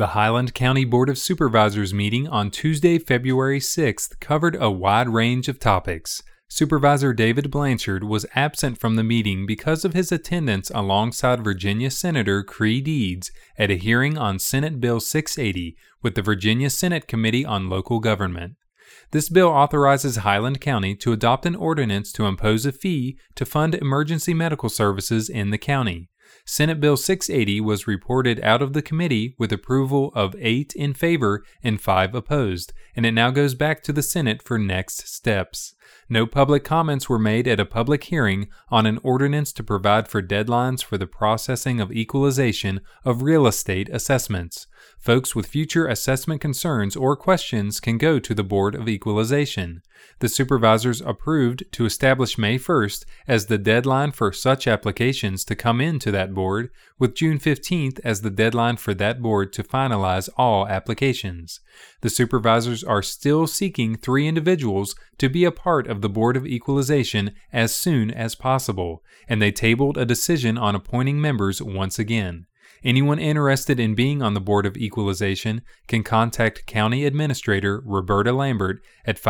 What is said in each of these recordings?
The Highland County Board of Supervisors meeting on Tuesday, February 6th covered a wide range of topics. Supervisor David Blanchard was absent from the meeting because of his attendance alongside Virginia Senator Cree Deeds at a hearing on Senate Bill 680 with the Virginia Senate Committee on Local Government. This bill authorizes Highland County to adopt an ordinance to impose a fee to fund emergency medical services in the county. Senate Bill 680 was reported out of the committee with approval of 8 in favor and 5 opposed, and it now goes back to the Senate for next steps. No public comments were made at a public hearing on an ordinance to provide for deadlines for the processing of equalization of real estate assessments. Folks with future assessment concerns or questions can go to the Board of Equalization. The supervisors approved to establish May 1st as the deadline for such applications to come into that board, with June 15th as the deadline for that board to finalize all applications. The supervisors are still seeking 3 individuals to be a part of the Board of Equalization as soon as possible, and they tabled a decision on appointing members once again. Anyone interested in being on the Board of Equalization can contact County Administrator Roberta Lambert at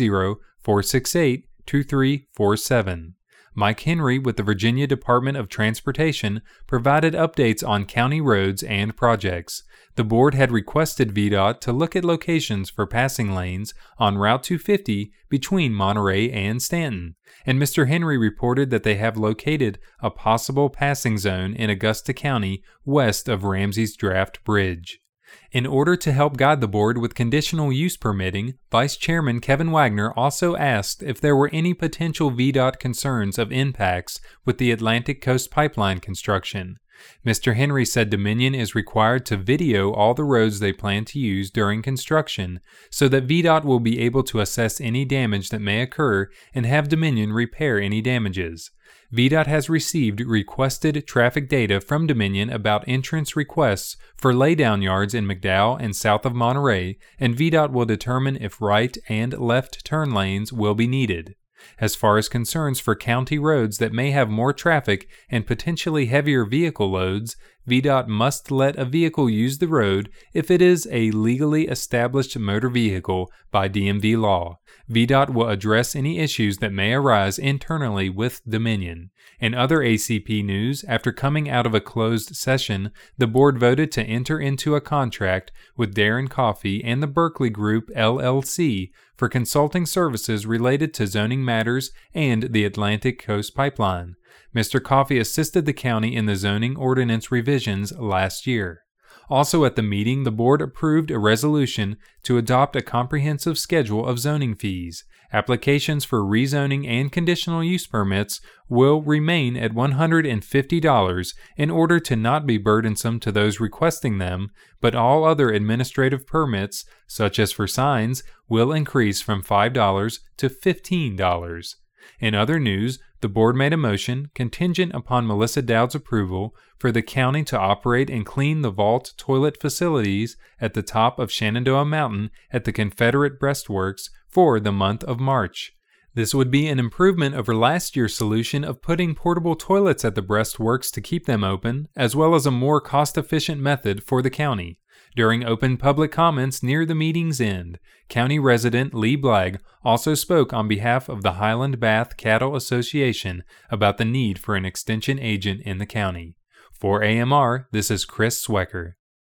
540-468-2347. Mike Henry with the Virginia Department of Transportation provided updates on county roads and projects. The board had requested VDOT to look at locations for passing lanes on Route 250 between Monterey and Stanton, and Mr. Henry reported that they have located a possible passing zone in Augusta County west of Ramsey's Draft Bridge. In order to help guide the board with conditional use permitting, Vice Chairman Kevin Wagner also asked if there were any potential VDOT concerns of impacts with the Atlantic Coast Pipeline construction. Mr. Henry said Dominion is required to video all the roads they plan to use during construction so that VDOT will be able to assess any damage that may occur and have Dominion repair any damages. VDOT has received requested traffic data from Dominion about entrance requests for laydown yards in McDowell and south of Monterey, and VDOT will determine if right and left turn lanes will be needed. As far as concerns for county roads that may have more traffic and potentially heavier vehicle loads, VDOT must let a vehicle use the road if it is a legally established motor vehicle by DMV law. VDOT will address any issues that may arise internally with Dominion. In other ACP news, after coming out of a closed session, the board voted to enter into a contract with Darren Coffey and the Berkeley Group, LLC, for consulting services related to zoning matters and the Atlantic Coast Pipeline. Mr. Coffey assisted the county in the zoning ordinance revisions last year. Also at the meeting, the board approved a resolution to adopt a comprehensive schedule of zoning fees. Applications for rezoning and conditional use permits will remain at $150 in order to not be burdensome to those requesting them, but all other administrative permits, such as for signs, will increase from $5 to $15. In other news, the board made a motion, contingent upon Melissa Dowd's approval, for the county to operate and clean the vault toilet facilities at the top of Shenandoah Mountain at the Confederate Breastworks for the month of March. This would be an improvement over last year's solution of putting portable toilets at the breastworks to keep them open, as well as a more cost-efficient method for the county. During open public comments near the meeting's end, county resident Lee Blagg also spoke on behalf of the Highland Bath Cattle Association about the need for an extension agent in the county. For AMR, this is Chris Swecker.